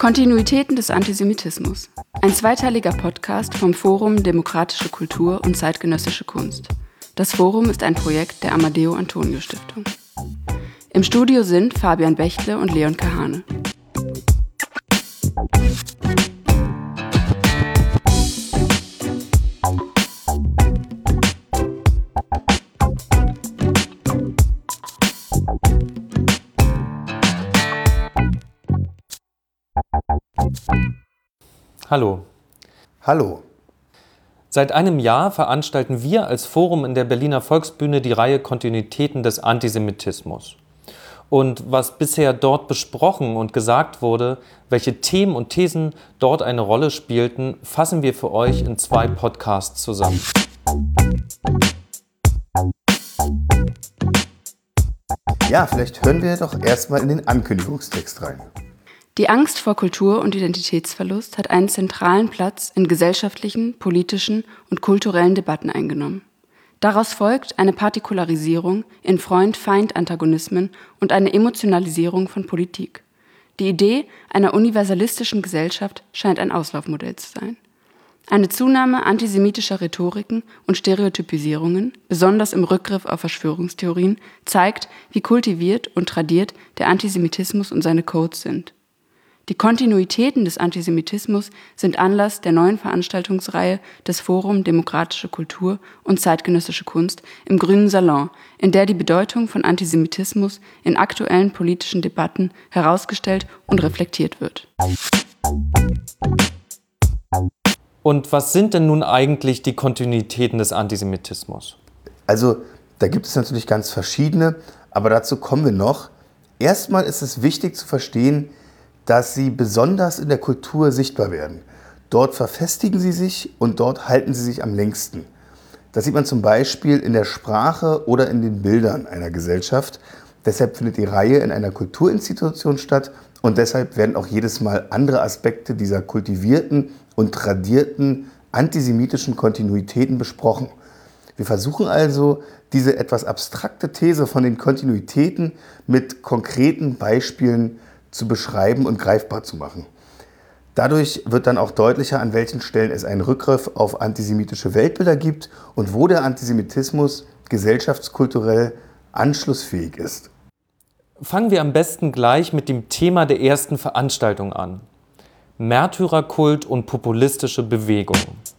Kontinuitäten des Antisemitismus. Ein zweiteiliger Podcast vom Forum Demokratische Kultur und zeitgenössische Kunst. Das Forum ist ein Projekt der Amadeo Antonio Stiftung. Im Studio sind Fabian Bechtle und Leon Kahane. Hallo. Hallo. Seit einem Jahr veranstalten wir als Forum in der Berliner Volksbühne die Reihe Kontinuitäten des Antisemitismus. Und was bisher dort besprochen und gesagt wurde, welche Themen und Thesen dort eine Rolle spielten, fassen wir für euch in 2 Podcasts zusammen. Ja, vielleicht hören wir doch erstmal in den Ankündigungstext rein. Die Angst vor Kultur- und Identitätsverlust hat einen zentralen Platz in gesellschaftlichen, politischen und kulturellen Debatten eingenommen. Daraus folgt eine Partikularisierung in Freund-Feind-Antagonismen und eine Emotionalisierung von Politik. Die Idee einer universalistischen Gesellschaft scheint ein Auslaufmodell zu sein. Eine Zunahme antisemitischer Rhetoriken und Stereotypisierungen, besonders im Rückgriff auf Verschwörungstheorien, zeigt, wie kultiviert und tradiert der Antisemitismus und seine Codes sind. Die Kontinuitäten des Antisemitismus sind Anlass der neuen Veranstaltungsreihe des Forum Demokratische Kultur und zeitgenössische Kunst im Grünen Salon, in der die Bedeutung von Antisemitismus in aktuellen politischen Debatten herausgestellt und reflektiert wird. Und was sind denn nun eigentlich die Kontinuitäten des Antisemitismus? Also, da gibt es natürlich ganz verschiedene, aber dazu kommen wir noch. Erstmal ist es wichtig zu verstehen, dass sie besonders in der Kultur sichtbar werden. Dort verfestigen sie sich und dort halten sie sich am längsten. Das sieht man zum Beispiel in der Sprache oder in den Bildern einer Gesellschaft. Deshalb findet die Reihe in einer Kulturinstitution statt und deshalb werden auch jedes Mal andere Aspekte dieser kultivierten und tradierten antisemitischen Kontinuitäten besprochen. Wir versuchen also, diese etwas abstrakte These von den Kontinuitäten mit konkreten Beispielen zu beschreiben und greifbar zu machen. Dadurch wird dann auch deutlicher, an welchen Stellen es einen Rückgriff auf antisemitische Weltbilder gibt und wo der Antisemitismus gesellschaftskulturell anschlussfähig ist. Fangen wir am besten gleich mit dem Thema der ersten Veranstaltung an. Märtyrerkult und populistische Bewegung.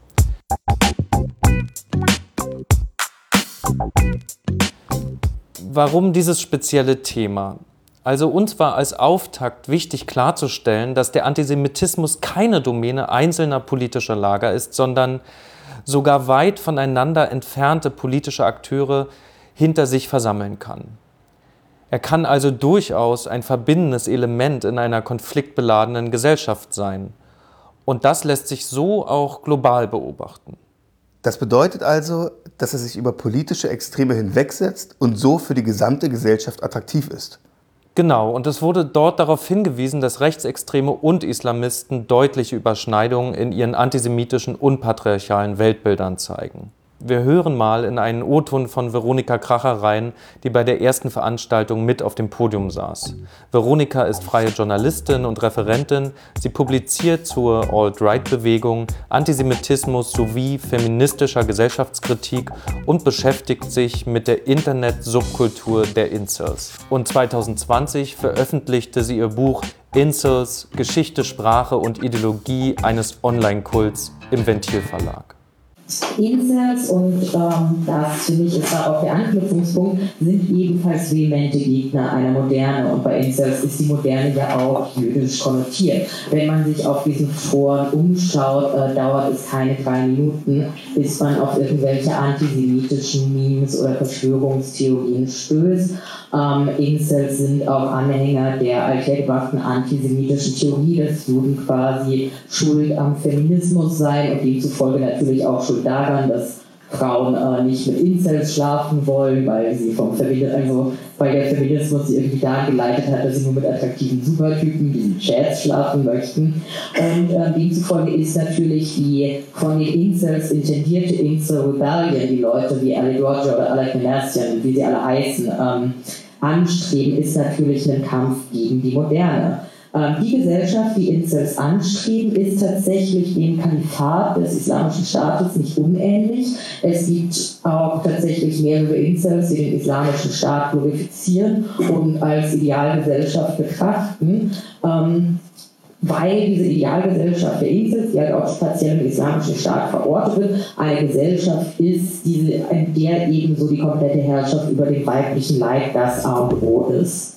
Warum dieses spezielle Thema? Also uns war als Auftakt wichtig klarzustellen, dass der Antisemitismus keine Domäne einzelner politischer Lager ist, sondern sogar weit voneinander entfernte politische Akteure hinter sich versammeln kann. Er kann also durchaus ein verbindendes Element in einer konfliktbeladenen Gesellschaft sein. Und das lässt sich so auch global beobachten. Das bedeutet also, dass er sich über politische Extreme hinwegsetzt und so für die gesamte Gesellschaft attraktiv ist. Genau, und es wurde dort darauf hingewiesen, dass Rechtsextreme und Islamisten deutliche Überschneidungen in ihren antisemitischen und patriarchalen Weltbildern zeigen. Wir hören mal in einen O-Ton von Veronika Kracher rein, die bei der ersten Veranstaltung mit auf dem Podium saß. Veronika ist freie Journalistin und Referentin. Sie publiziert zur Alt-Right-Bewegung, Antisemitismus sowie feministischer Gesellschaftskritik und beschäftigt sich mit der Internet-Subkultur der Incels. Und 2020 veröffentlichte sie ihr Buch Incels, Geschichte, Sprache und Ideologie eines Online-Kults im Ventil Verlag. Incels, und das finde ich ist da auch der Anknüpfungspunkt, sind ebenfalls vehemente Gegner einer Moderne, und bei Incels ist die Moderne ja auch jüdisch konnotiert. Wenn man sich auf diesen Foren umschaut, dauert es keine 3 Minuten, bis man auf irgendwelche antisemitischen Memes oder Verschwörungstheorien stößt. Incels sind auch Anhänger der althergebrachten antisemitischen Theorie, dass Juden quasi schuld am Feminismus seien und demzufolge natürlich auch schuld daran, dass Frauen nicht mit Incels schlafen wollen, weil der Feminismus sie irgendwie daran geleitet hat, dass sie nur mit attraktiven Supertypen, diesen Chats, schlafen möchten. Und demzufolge ist natürlich die von den Incels intendierte Incel-Rebellion, die Leute wie Ali Roger oder Alec Minassian, wie sie alle heißen, anstreben, ist natürlich ein Kampf gegen die Moderne. Die Gesellschaft, die Incels anstreben, ist tatsächlich dem Kalifat des Islamischen Staates nicht unähnlich. Es gibt auch tatsächlich mehrere Incels, die den Islamischen Staat glorifizieren und als Idealgesellschaft betrachten. Weil diese Idealgesellschaft der Incels, die halt auch partiell im Islamischen Staat verortet wird, eine Gesellschaft ist, in der eben so die komplette Herrschaft über den weiblichen Leib das A und O ist.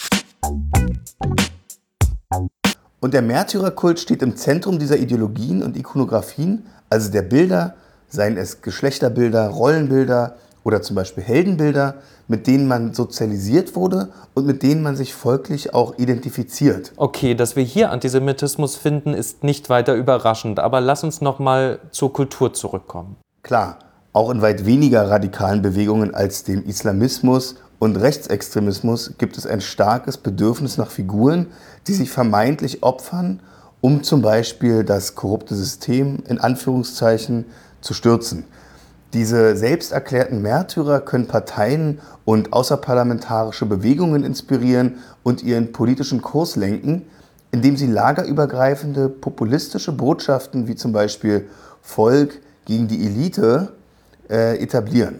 Und der Märtyrerkult steht im Zentrum dieser Ideologien und Ikonografien, also der Bilder, seien es Geschlechterbilder, Rollenbilder oder zum Beispiel Heldenbilder, mit denen man sozialisiert wurde und mit denen man sich folglich auch identifiziert. Okay, dass wir hier Antisemitismus finden, ist nicht weiter überraschend, aber lass uns noch mal zur Kultur zurückkommen. Klar, auch in weit weniger radikalen Bewegungen als dem Islamismus und Rechtsextremismus gibt es ein starkes Bedürfnis nach Figuren, die sich vermeintlich opfern, um zum Beispiel das korrupte System in Anführungszeichen zu stürzen. Diese selbst erklärten Märtyrer können Parteien und außerparlamentarische Bewegungen inspirieren und ihren politischen Kurs lenken, indem sie lagerübergreifende populistische Botschaften wie zum Beispiel Volk gegen die Elite etablieren.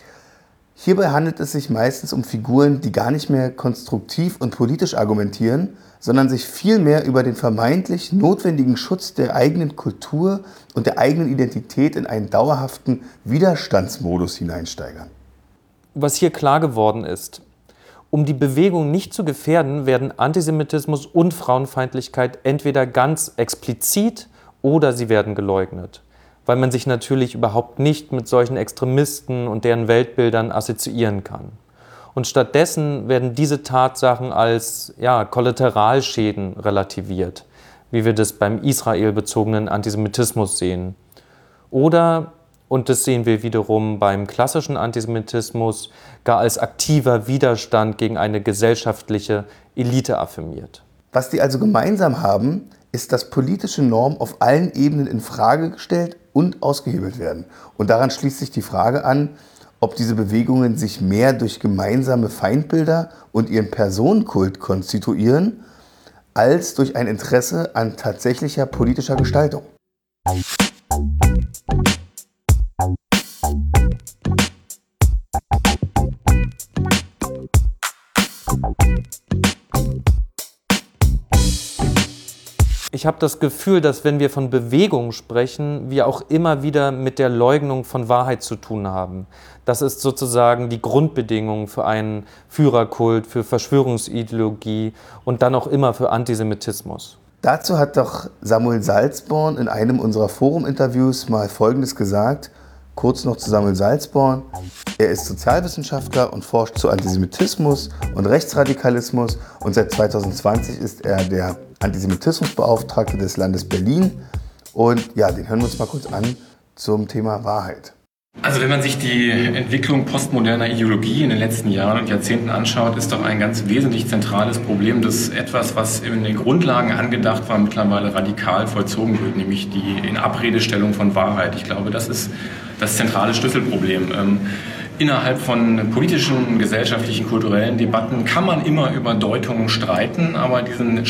Hierbei handelt es sich meistens um Figuren, die gar nicht mehr konstruktiv und politisch argumentieren, sondern sich vielmehr über den vermeintlich notwendigen Schutz der eigenen Kultur und der eigenen Identität in einen dauerhaften Widerstandsmodus hineinsteigern. Was hier klar geworden ist: Um die Bewegung nicht zu gefährden, werden Antisemitismus und Frauenfeindlichkeit entweder ganz explizit oder sie werden geleugnet, weil man sich natürlich überhaupt nicht mit solchen Extremisten und deren Weltbildern assoziieren kann. Und stattdessen werden diese Tatsachen als Kollateralschäden relativiert, wie wir das beim israelbezogenen Antisemitismus sehen. Oder, und das sehen wir wiederum beim klassischen Antisemitismus, gar als aktiver Widerstand gegen eine gesellschaftliche Elite affirmiert. Was die also gemeinsam haben, ist, dass politische Normen auf allen Ebenen in Frage gestellt und ausgehebelt werden. Und daran schließt sich die Frage an, ob diese Bewegungen sich mehr durch gemeinsame Feindbilder und ihren Personenkult konstituieren, als durch ein Interesse an tatsächlicher politischer Gestaltung. Ich habe das Gefühl, dass wenn wir von Bewegung sprechen, wir auch immer wieder mit der Leugnung von Wahrheit zu tun haben. Das ist sozusagen die Grundbedingung für einen Führerkult, für Verschwörungsideologie und dann auch immer für Antisemitismus. Dazu hat doch Samuel Salzborn in einem unserer Forum-Interviews mal Folgendes gesagt. Kurz noch zu Samuel Salzborn. Er ist Sozialwissenschaftler und forscht zu Antisemitismus und Rechtsradikalismus und seit 2020 ist er der Antisemitismusbeauftragte des Landes Berlin. Und ja, den hören wir uns mal kurz an zum Thema Wahrheit. Also wenn man sich die Entwicklung postmoderner Ideologie in den letzten Jahren und Jahrzehnten anschaut, ist doch ein ganz wesentlich zentrales Problem, dass etwas, was in den Grundlagen angedacht war, mittlerweile radikal vollzogen wird, nämlich die Inabredestellung von Wahrheit. Ich glaube, das ist das zentrale Schlüsselproblem. Innerhalb von politischen, gesellschaftlichen, kulturellen Debatten kann man immer über Deutungen streiten, aber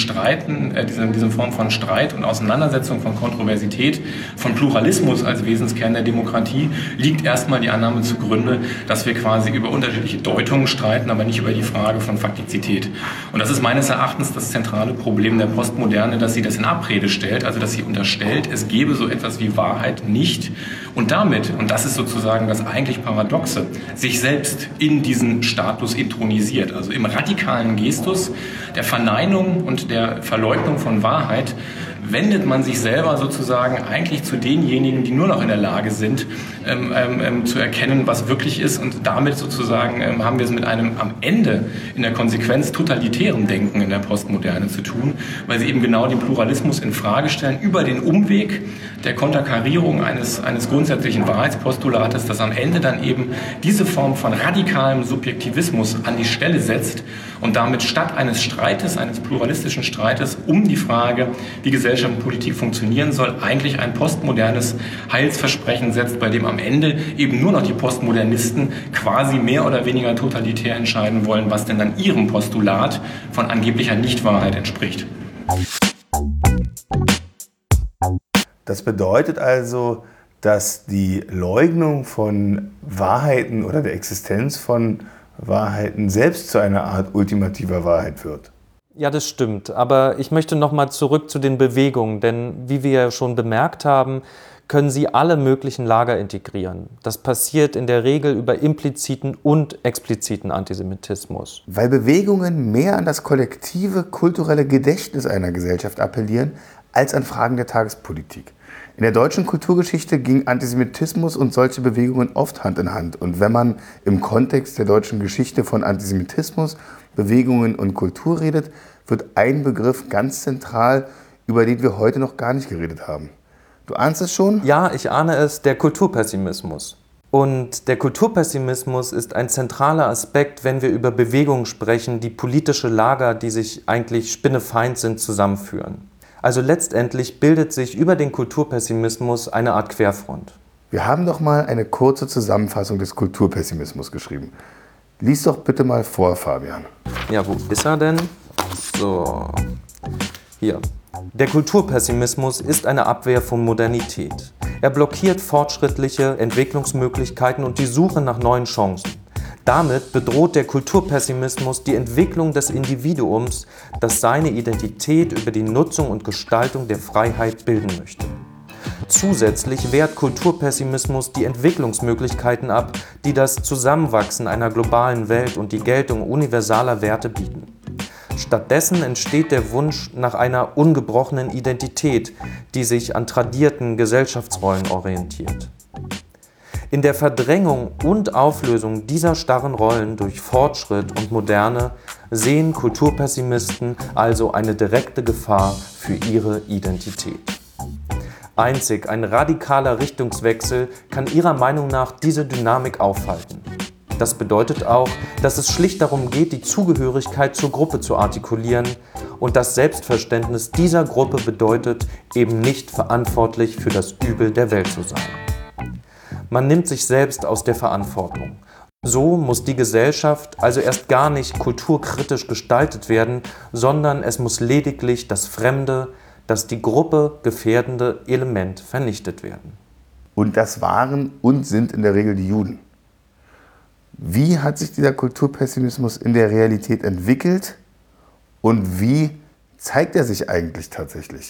diese Form von Streit und Auseinandersetzung, von Kontroversität, von Pluralismus als Wesenskern der Demokratie liegt erstmal die Annahme zugrunde, dass wir quasi über unterschiedliche Deutungen streiten, aber nicht über die Frage von Faktizität. Und das ist meines Erachtens das zentrale Problem der Postmoderne, dass sie das in Abrede stellt, also dass sie unterstellt, es gebe so etwas wie Wahrheit nicht und damit, und das ist sozusagen das eigentlich Paradoxe, sich selbst in diesen Status intronisiert. Also im radikalen Gestus der Verneinung und der Verleugnung von Wahrheit wendet man sich selber sozusagen eigentlich zu denjenigen, die nur noch in der Lage sind, zu erkennen, was wirklich ist. Und damit sozusagen haben wir es mit einem am Ende in der Konsequenz totalitären Denken in der Postmoderne zu tun, weil sie eben genau den Pluralismus in Frage stellen über den Umweg der Konterkarierung eines grundsätzlichen Wahrheitspostulates, das am Ende dann eben diese Form von radikalem Subjektivismus an die Stelle setzt und damit statt eines Streites, eines pluralistischen Streites um die Frage, wie Gesellschaft und Politik funktionieren soll, eigentlich ein postmodernes Heilsversprechen setzt, bei dem am Ende eben nur noch die Postmodernisten quasi mehr oder weniger totalitär entscheiden wollen, was denn dann ihrem Postulat von angeblicher Nichtwahrheit entspricht. Das bedeutet also, dass die Leugnung von Wahrheiten oder der Existenz von Wahrheiten selbst zu einer Art ultimativer Wahrheit wird. Ja, das stimmt. Aber ich möchte nochmal zurück zu den Bewegungen, denn wie wir ja schon bemerkt haben, können sie alle möglichen Lager integrieren. Das passiert in der Regel über impliziten und expliziten Antisemitismus. Weil Bewegungen mehr an das kollektive kulturelle Gedächtnis einer Gesellschaft appellieren, als an Fragen der Tagespolitik. In der deutschen Kulturgeschichte ging Antisemitismus und solche Bewegungen oft Hand in Hand. Und wenn man im Kontext der deutschen Geschichte von Antisemitismus, Bewegungen und Kultur redet, wird ein Begriff ganz zentral, über den wir heute noch gar nicht geredet haben. Du ahnst es schon? Ja, ich ahne es, der Kulturpessimismus. Und der Kulturpessimismus ist ein zentraler Aspekt, wenn wir über Bewegungen sprechen, die politische Lager, die sich eigentlich spinnefeind sind, zusammenführen. Also letztendlich bildet sich über den Kulturpessimismus eine Art Querfront. Wir haben doch mal eine kurze Zusammenfassung des Kulturpessimismus geschrieben. Lies doch bitte mal vor, Fabian. Ja, wo ist er denn? So, hier. Der Kulturpessimismus ist eine Abwehr von Modernität. Er blockiert fortschrittliche Entwicklungsmöglichkeiten und die Suche nach neuen Chancen. Damit bedroht der Kulturpessimismus die Entwicklung des Individuums, das seine Identität über die Nutzung und Gestaltung der Freiheit bilden möchte. Zusätzlich wehrt Kulturpessimismus die Entwicklungsmöglichkeiten ab, die das Zusammenwachsen einer globalen Welt und die Geltung universaler Werte bieten. Stattdessen entsteht der Wunsch nach einer ungebrochenen Identität, die sich an tradierten Gesellschaftsrollen orientiert. In der Verdrängung und Auflösung dieser starren Rollen durch Fortschritt und Moderne sehen Kulturpessimisten also eine direkte Gefahr für ihre Identität. Einzig ein radikaler Richtungswechsel kann ihrer Meinung nach diese Dynamik aufhalten. Das bedeutet auch, dass es schlicht darum geht, die Zugehörigkeit zur Gruppe zu artikulieren und das Selbstverständnis dieser Gruppe bedeutet, eben nicht verantwortlich für das Übel der Welt zu sein. Man nimmt sich selbst aus der Verantwortung. So muss die Gesellschaft also erst gar nicht kulturkritisch gestaltet werden, sondern es muss lediglich das fremde, das die Gruppe gefährdende Element vernichtet werden. Und das waren und sind in der Regel die Juden. Wie hat sich dieser Kulturpessimismus in der Realität entwickelt und wie zeigt er sich eigentlich tatsächlich?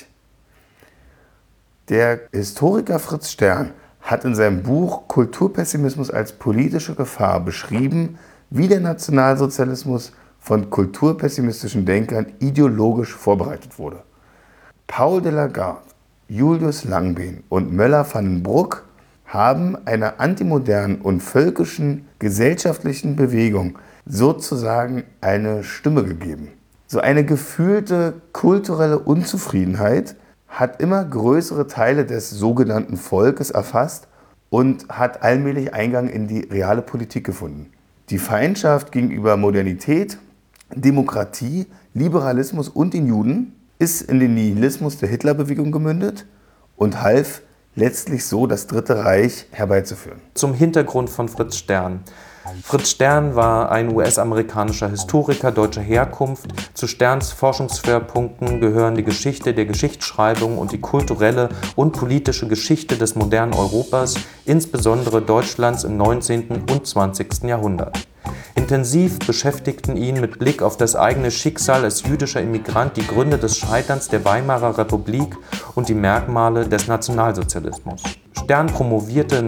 Der Historiker Fritz Stern hat in seinem Buch Kulturpessimismus als politische Gefahr beschrieben, wie der Nationalsozialismus von kulturpessimistischen Denkern ideologisch vorbereitet wurde. Paul de Lagarde, Julius Langbehn und Möller van den Bruck haben einer antimodernen und völkischen gesellschaftlichen Bewegung sozusagen eine Stimme gegeben. So eine gefühlte kulturelle Unzufriedenheit hat immer größere Teile des sogenannten Volkes erfasst und hat allmählich Eingang in die reale Politik gefunden. Die Feindschaft gegenüber Modernität, Demokratie, Liberalismus und den Juden ist in den Nihilismus der Hitlerbewegung gemündet und half letztlich so, das Dritte Reich herbeizuführen. Zum Hintergrund von Fritz Stern. Fritz Stern war ein US-amerikanischer Historiker deutscher Herkunft. Zu Sterns Forschungsschwerpunkten gehören die Geschichte der Geschichtsschreibung und die kulturelle und politische Geschichte des modernen Europas, insbesondere Deutschlands im 19. und 20. Jahrhundert. Intensiv beschäftigten ihn mit Blick auf das eigene Schicksal als jüdischer Immigrant die Gründe des Scheiterns der Weimarer Republik und die Merkmale des Nationalsozialismus. Stern promovierte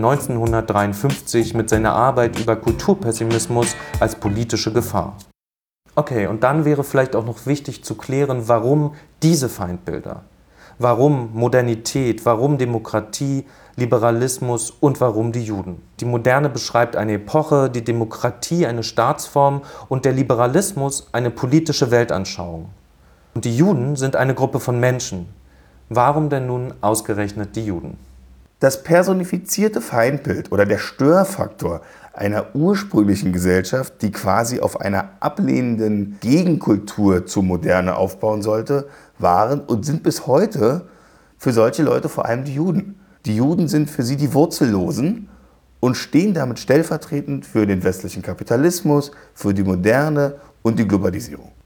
1953 mit seiner Arbeit über Kulturpessimismus als politische Gefahr. Okay, und dann wäre vielleicht auch noch wichtig zu klären, warum diese Feindbilder? Warum Modernität, warum Demokratie, Liberalismus und warum die Juden? Die Moderne beschreibt eine Epoche, die Demokratie eine Staatsform und der Liberalismus eine politische Weltanschauung. Und die Juden sind eine Gruppe von Menschen. Warum denn nun ausgerechnet die Juden? Das personifizierte Feindbild oder der Störfaktor einer ursprünglichen Gesellschaft, die quasi auf einer ablehnenden Gegenkultur zur Moderne aufbauen sollte, waren und sind bis heute für solche Leute vor allem die Juden. Die Juden sind für sie die Wurzellosen und stehen damit stellvertretend für den westlichen Kapitalismus, für die Moderne und die Globalisierung.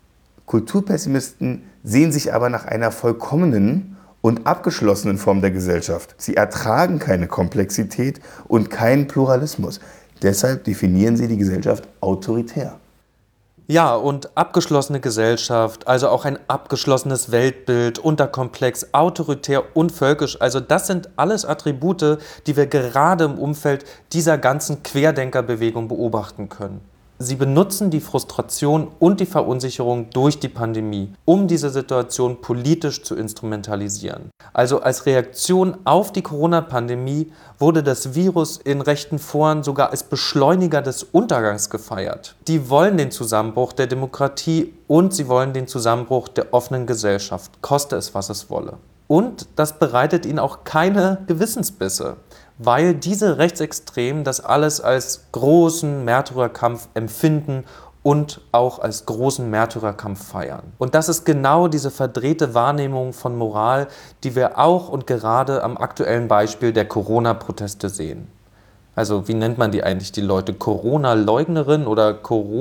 Kulturpessimisten sehen sich aber nach einer vollkommenen und abgeschlossenen Form der Gesellschaft. Sie ertragen keine Komplexität und keinen Pluralismus. Deshalb definieren sie die Gesellschaft autoritär. Ja, und abgeschlossene Gesellschaft, also auch ein abgeschlossenes Weltbild, unterkomplex, autoritär und völkisch, also das sind alles Attribute, die wir gerade im Umfeld dieser ganzen Querdenkerbewegung beobachten können. Sie benutzen die Frustration und die Verunsicherung durch die Pandemie, um diese Situation politisch zu instrumentalisieren. Also als Reaktion auf die Corona-Pandemie wurde das Virus in rechten Foren sogar als Beschleuniger des Untergangs gefeiert. Die wollen den Zusammenbruch der Demokratie und sie wollen den Zusammenbruch der offenen Gesellschaft, koste es, was es wolle. Und das bereitet ihnen auch keine Gewissensbisse, weil diese Rechtsextremen das alles als großen Märtyrerkampf empfinden und auch als großen Märtyrerkampf feiern. Und das ist genau diese verdrehte Wahrnehmung von Moral, die wir auch und gerade am aktuellen Beispiel der Corona-Proteste sehen. Also wie nennt man die eigentlich, die Leute? Corona-Leugnerin oder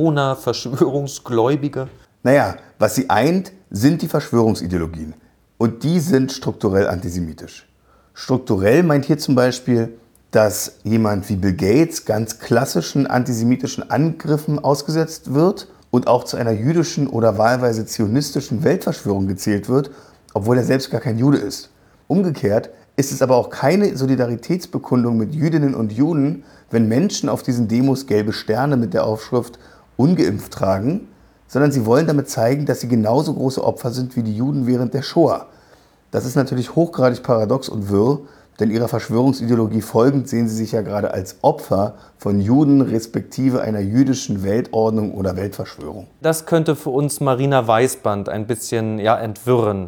Corona-Verschwörungsgläubige? Naja, was sie eint, sind die Verschwörungsideologien. Und die sind strukturell antisemitisch. Strukturell meint hier zum Beispiel, dass jemand wie Bill Gates ganz klassischen antisemitischen Angriffen ausgesetzt wird und auch zu einer jüdischen oder wahlweise zionistischen Weltverschwörung gezählt wird, obwohl er selbst gar kein Jude ist. Umgekehrt ist es aber auch keine Solidaritätsbekundung mit Jüdinnen und Juden, wenn Menschen auf diesen Demos gelbe Sterne mit der Aufschrift ungeimpft tragen, sondern sie wollen damit zeigen, dass sie genauso große Opfer sind wie die Juden während der Shoah. Das ist natürlich hochgradig paradox und wirr, denn ihrer Verschwörungsideologie folgend sehen sie sich ja gerade als Opfer von Juden respektive einer jüdischen Weltordnung oder Weltverschwörung. Das könnte für uns Marina Weißband ein bisschen entwirren.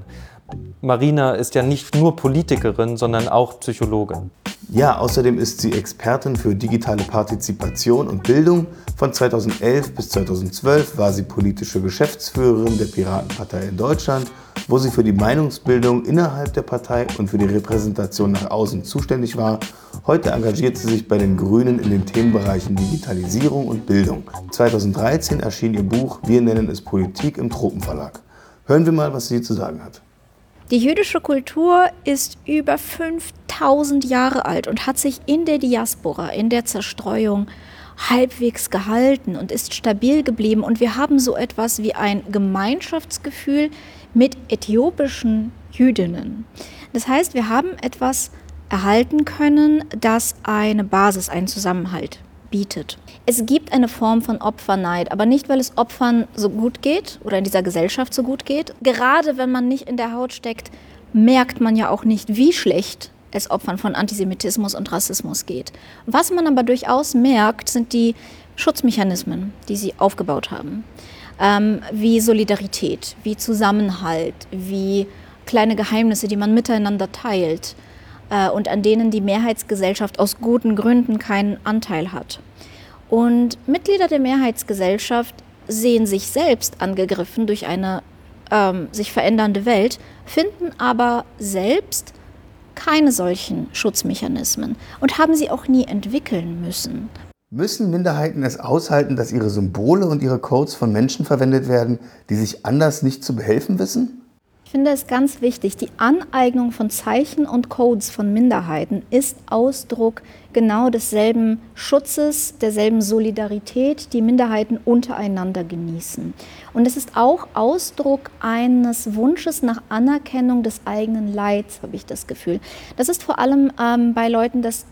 Marina ist ja nicht nur Politikerin, sondern auch Psychologin. Ja, außerdem ist sie Expertin für digitale Partizipation und Bildung. Von 2011 bis 2012 war sie politische Geschäftsführerin der Piratenpartei in Deutschland, wo sie für die Meinungsbildung innerhalb der Partei und für die Repräsentation nach außen zuständig war. Heute engagiert sie sich bei den Grünen in den Themenbereichen Digitalisierung und Bildung. 2013 erschien ihr Buch Wir nennen es Politik im Tropenverlag. Hören wir mal, was sie zu sagen hat. Die jüdische Kultur ist über 5000 Jahre alt und hat sich in der Diaspora, in der Zerstreuung halbwegs gehalten und ist stabil geblieben. Und wir haben so etwas wie ein Gemeinschaftsgefühl mit äthiopischen Jüdinnen. Das heißt, wir haben etwas erhalten können, das eine Basis, einen Zusammenhalt bietet. Es gibt eine Form von Opferneid, aber nicht, weil es Opfern so gut geht oder in dieser Gesellschaft so gut geht. Gerade wenn man nicht in der Haut steckt, merkt man ja auch nicht, wie schlecht es Opfern von Antisemitismus und Rassismus geht. Was man aber durchaus merkt, sind die Schutzmechanismen, die sie aufgebaut haben. Wie Solidarität, wie Zusammenhalt, wie kleine Geheimnisse, die man miteinander teilt und an denen die Mehrheitsgesellschaft aus guten Gründen keinen Anteil hat. Und Mitglieder der Mehrheitsgesellschaft sehen sich selbst angegriffen durch eine sich verändernde Welt, finden aber selbst keine solchen Schutzmechanismen und haben sie auch nie entwickeln müssen. Müssen Minderheiten es aushalten, dass ihre Symbole und ihre Codes von Menschen verwendet werden, die sich anders nicht zu behelfen wissen? Ich finde es ganz wichtig, die Aneignung von Zeichen und Codes von Minderheiten ist Ausdruck genau desselben Schutzes, derselben Solidarität, die Minderheiten untereinander genießen. Und es ist auch Ausdruck eines Wunsches nach Anerkennung des eigenen Leids, habe ich das Gefühl. Das ist vor allem bei Leuten das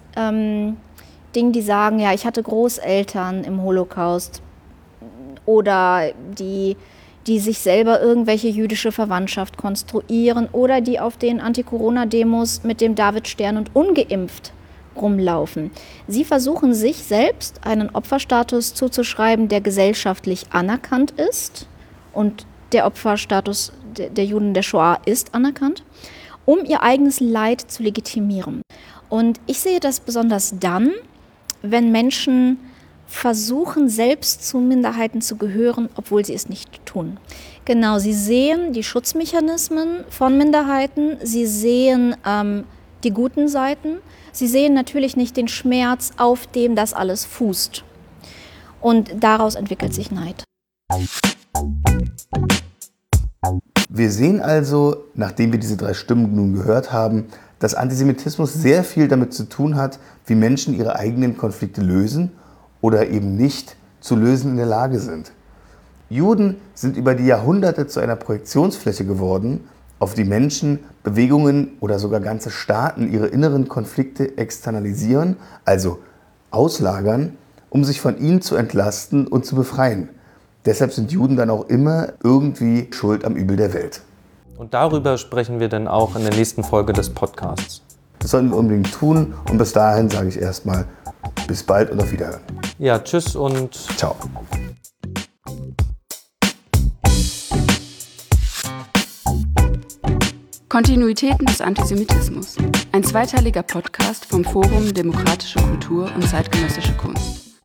Ding, die sagen, ja, ich hatte Großeltern im Holocaust oder die sich selber irgendwelche jüdische Verwandtschaft konstruieren oder die auf den Anti-Corona-Demos mit dem Davidstern und ungeimpft rumlaufen. Sie versuchen sich selbst einen Opferstatus zuzuschreiben, der gesellschaftlich anerkannt ist und der Opferstatus der Juden der Shoah ist anerkannt, um ihr eigenes Leid zu legitimieren. Und ich sehe das besonders dann, wenn Menschen versuchen, selbst zu Minderheiten zu gehören, obwohl sie es nicht tun. Genau, sie sehen die Schutzmechanismen von Minderheiten, sie sehen die guten Seiten, sie sehen natürlich nicht den Schmerz, auf dem das alles fußt. Und daraus entwickelt sich Neid. Wir sehen also, nachdem wir diese 3 Stimmen nun gehört haben, dass Antisemitismus sehr viel damit zu tun hat, wie Menschen ihre eigenen Konflikte lösen oder eben nicht zu lösen in der Lage sind. Juden sind über die Jahrhunderte zu einer Projektionsfläche geworden, auf die Menschen, Bewegungen oder sogar ganze Staaten ihre inneren Konflikte externalisieren, also auslagern, um sich von ihnen zu entlasten und zu befreien. Deshalb sind Juden dann auch immer irgendwie schuld am Übel der Welt. Und darüber sprechen wir dann auch in der nächsten Folge des Podcasts. Das sollten wir unbedingt tun und bis dahin sage ich erstmal bis bald und auf Wiederhören. Ja, tschüss und ciao. Kontinuitäten des Antisemitismus. Ein zweiteiliger Podcast vom Forum Demokratische Kultur und zeitgenössische Kunst.